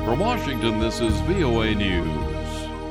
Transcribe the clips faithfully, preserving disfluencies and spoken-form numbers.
From Washington, this is V O A News.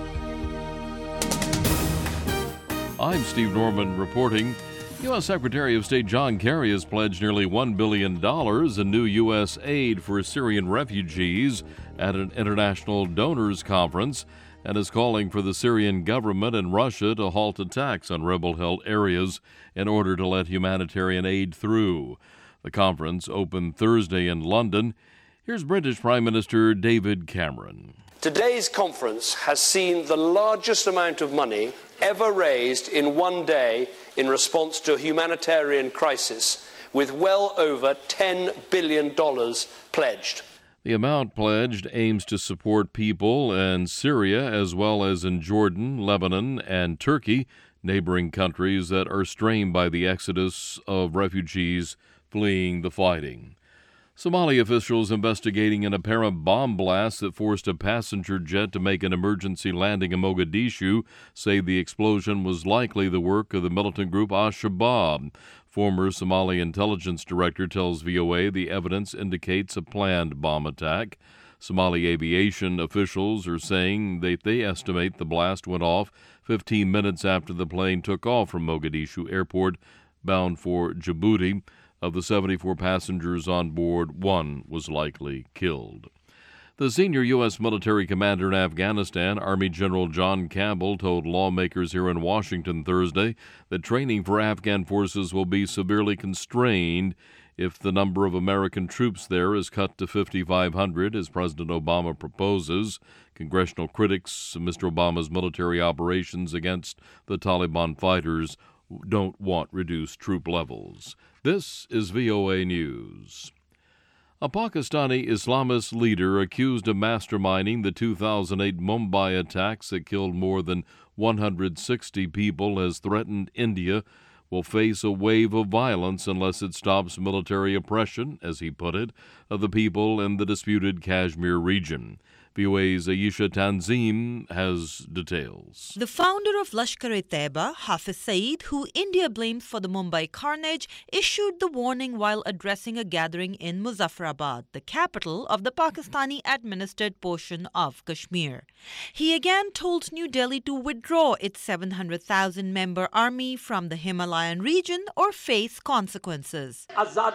I'm Steve Norman reporting. U S Secretary of State John Kerry has pledged nearly one billion dollars in new U S aid for Syrian refugees at an international donors conference and is calling for the Syrian government and Russia to halt attacks on rebel-held areas in order to let humanitarian aid through. The conference opened Thursday in London. Here's British Prime Minister David Cameron. Today's conference has seen the largest amount of money ever raised in one day in response to a humanitarian crisis, with well over ten billion dollars pledged. The amount pledged aims to support people in Syria as well as in Jordan, Lebanon, and Turkey, neighboring countries that are strained by the exodus of refugees fleeing the fighting. Somali officials investigating an apparent bomb blast that forced a passenger jet to make an emergency landing in Mogadishu say the explosion was likely the work of the militant group Al-Shabaab. Former Somali intelligence director tells V O A the evidence indicates a planned bomb attack. Somali aviation officials are saying that they estimate the blast went off fifteen minutes after the plane took off from Mogadishu Airport, bound for Djibouti. Of the seventy-four passengers on board, one was likely killed. The senior U S military commander in Afghanistan, Army General John Campbell, told lawmakers here in Washington Thursday that training for Afghan forces will be severely constrained if the number of American troops there is cut to fifty-five hundred, as President Obama proposes. Congressional critics of Mister Obama's military operations against the Taliban fighters don't want reduced troop levels. This is V O A News. A Pakistani Islamist leader accused of masterminding the two thousand eight Mumbai attacks that killed more than one hundred sixty people has threatened India will face a wave of violence unless it stops military oppression, as he put it, of the people in the disputed Kashmir region. V O A's Ayesha Tanzim has details. The founder of Lashkar-e-Taiba, Hafiz Saeed, who India blames for the Mumbai carnage, issued the warning while addressing a gathering in Muzaffarabad, the capital of the Pakistani-administered portion of Kashmir. He again told New Delhi to withdraw its seven hundred thousand member army from the Himalayan region or face consequences.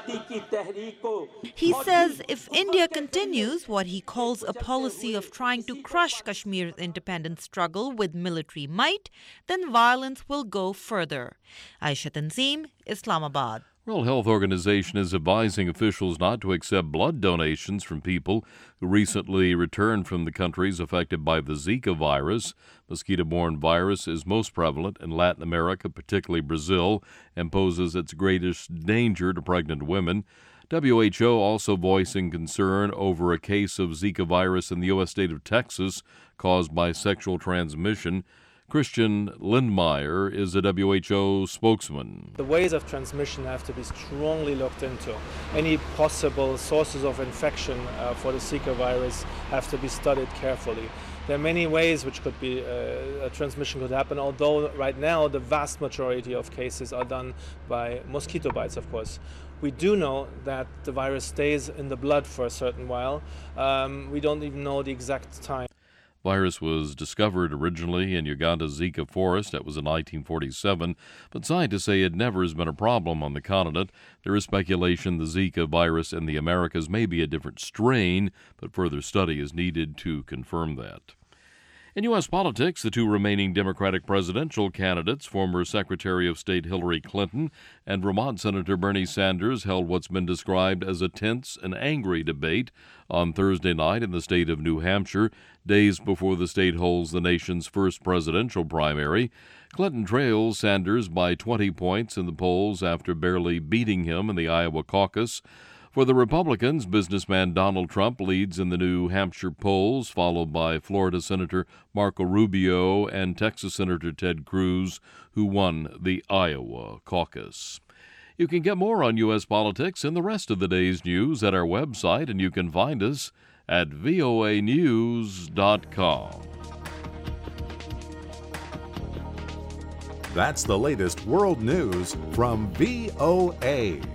He says if India continues what he calls a policy of trying to crush Kashmir's independence struggle with military might, then violence will go further. Aisha Tanzim, Islamabad. World Health Organization is advising officials not to accept blood donations from people who recently returned from the countries affected by the Zika virus. Mosquito-borne virus is most prevalent in Latin America, particularly Brazil, and poses its greatest danger to pregnant women. W H O also voicing concern over a case of Zika virus in the U S state of Texas caused by sexual transmission. Christian Lindmeier is a W H O spokesman. The ways of transmission have to be strongly looked into. Any possible sources of infection uh, for the Zika virus have to be studied carefully. There are many ways which could be uh, a transmission could happen, although right now the vast majority of cases are done by mosquito bites, of course. We do know that the virus stays in the blood for a certain while. Um, we don't even know the exact time. Virus was discovered originally in Uganda's Zika forest. That was in nineteen forty-seven, but scientists say it never has been a problem on the continent. There is speculation the Zika virus in the Americas may be a different strain, but further study is needed to confirm that. In U S politics, the two remaining Democratic presidential candidates, former Secretary of State Hillary Clinton and Vermont Senator Bernie Sanders, held what's been described as a tense and angry debate on Thursday night in the state of New Hampshire, days before the state holds the nation's first presidential primary. Clinton trails Sanders by twenty points in the polls after barely beating him in the Iowa caucus. For the Republicans, businessman Donald Trump leads in the New Hampshire polls, followed by Florida Senator Marco Rubio and Texas Senator Ted Cruz, who won the Iowa caucus. You can get more on U S politics and the rest of the day's news at our website, and you can find us at V O A news dot com. That's the latest world news from V O A.